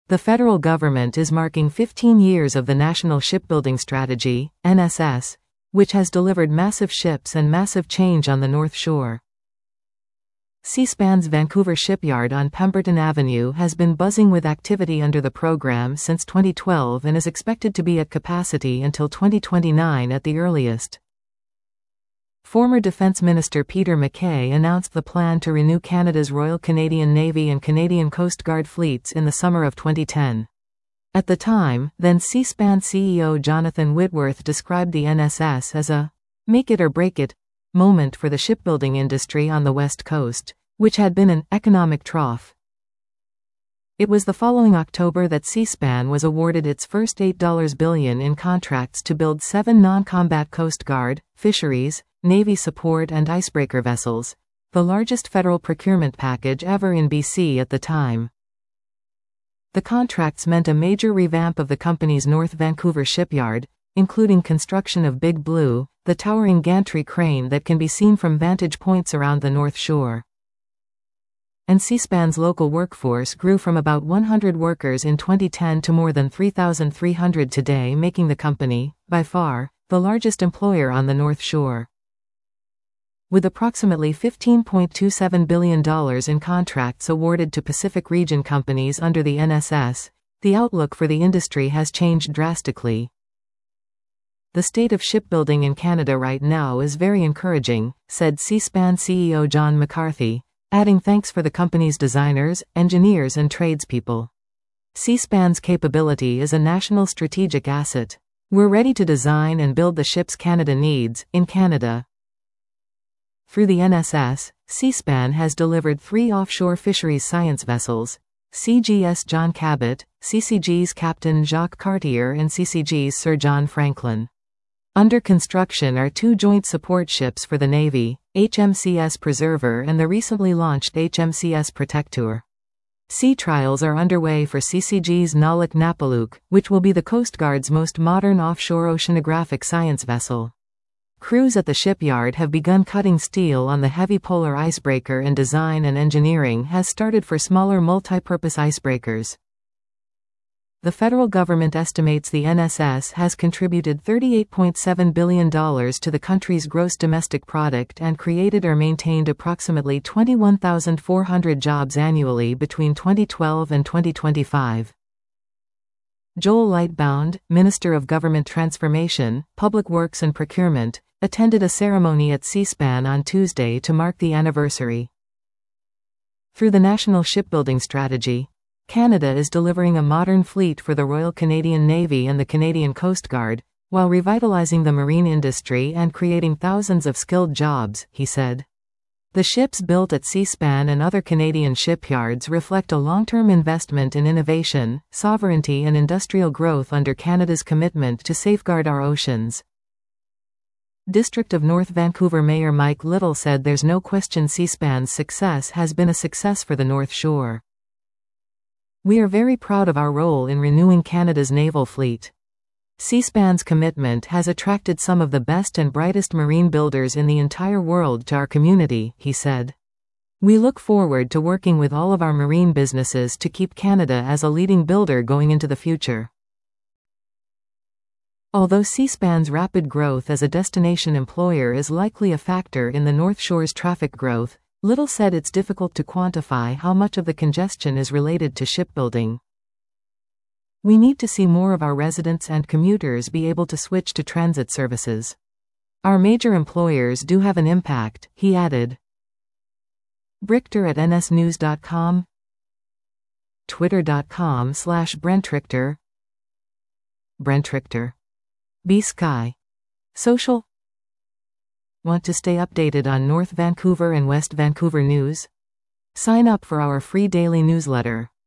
The federal government is marking 15 years of the National Shipbuilding Strategy, NSS, which has delivered massive ships and massive change on the North Shore. Seaspan's Vancouver shipyard on Pemberton Avenue has been buzzing with activity under the program since 2012 and is expected to be at capacity until 2029 at the earliest. Former Defence Minister Peter MacKay announced the plan to renew Canada's Royal Canadian Navy and Canadian Coast Guard fleets in the summer of 2010. At the time, then Seaspan CEO Jonathan Whitworth described the NSS as a make it or break it moment for the shipbuilding industry on the West Coast, which had been an economic trough. It was the following October that Seaspan was awarded its first $8 billion in contracts to build 7 non-combat Coast Guard, fisheries, Navy support and icebreaker vessels, the largest federal procurement package ever in BC at the time. The contracts meant a major revamp of the company's North Vancouver shipyard, including construction of Big Blue, the towering gantry crane that can be seen from vantage points around the North Shore. And Seaspan's local workforce grew from about 100 workers in 2010 to more than 3,300 today, making the company, by far, the largest employer on the North Shore. With approximately $15.27 billion in contracts awarded to Pacific region companies under the NSS, the outlook for the industry has changed drastically. The state of shipbuilding in Canada right now is very encouraging, said Seaspan CEO John McCarthy, adding thanks for the company's designers, engineers and tradespeople. Seaspan's capability is a national strategic asset. We're ready to design and build the ships Canada needs, in Canada. Through the NSS, Seaspan has delivered 3 offshore fisheries science vessels, CGS John Cabot, CCG's Captain Jacques Cartier and CCG's Sir John Franklin. Under construction are 2 joint support ships for the Navy, HMCS Preserver and the recently launched HMCS Protector. Sea trials are underway for CCG's Naluk Napaluk, which will be the Coast Guard's most modern offshore oceanographic science vessel. Crews at the shipyard have begun cutting steel on the heavy polar icebreaker and design and engineering has started for smaller multi-purpose icebreakers. The federal government estimates the NSS has contributed $38.7 billion to the country's gross domestic product and created or maintained approximately 21,400 jobs annually between 2012 and 2025. Joel Lightbound, Minister of Government Transformation, Public Works and Procurement, attended a ceremony at Seaspan on Tuesday to mark the anniversary. Through the National Shipbuilding Strategy, Canada is delivering a modern fleet for the Royal Canadian Navy and the Canadian Coast Guard, while revitalizing the marine industry and creating thousands of skilled jobs, he said. The ships built at Seaspan and other Canadian shipyards reflect a long-term investment in innovation, sovereignty and industrial growth under Canada's commitment to safeguard our oceans. District of North Vancouver Mayor Mike Little said there's no question Seaspan's success has been a success for the North Shore. We are very proud of our role in renewing Canada's naval fleet. Seaspan's commitment has attracted some of the best and brightest marine builders in the entire world to our community, he said. We look forward to working with all of our marine businesses to keep Canada as a leading builder going into the future. Although Seaspan's rapid growth as a destination employer is likely a factor in the North Shore's traffic growth, Little said it's difficult to quantify how much of the congestion is related to shipbuilding. We need to see more of our residents and commuters be able to switch to transit services. Our major employers do have an impact, he added. Brichter at nsnews.com, twitter.com/BrentRichter, Brent Richter. B-Sky. Social. Want to stay updated on North Vancouver and West Vancouver news? Sign up for our free daily newsletter.